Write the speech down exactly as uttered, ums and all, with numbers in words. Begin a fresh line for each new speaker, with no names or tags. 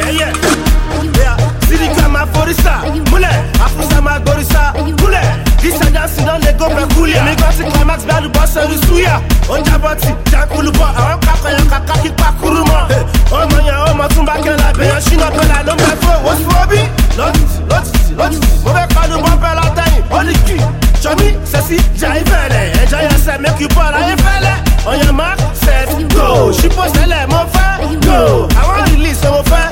yeah. Yeah, Silica ma forisa, mule, Afusa ma gorisa, mule. This and that, don't they go peculiar. Me got to climax, bad to boss and suya. On Jabati, Jackuluba, I'm Kaka, Kaki Pakuruma. Oh, my, oh, my tumba can I be a shinapella, no matter what's for me. Lotus, lotus, lotus, Move Kalu Bella Tani, on the key. Show me, Sassy, Jaivele, enjoy yourself, make you part of your fella. On your mark, set, go. She posts a lemon, go. I want to release some of her.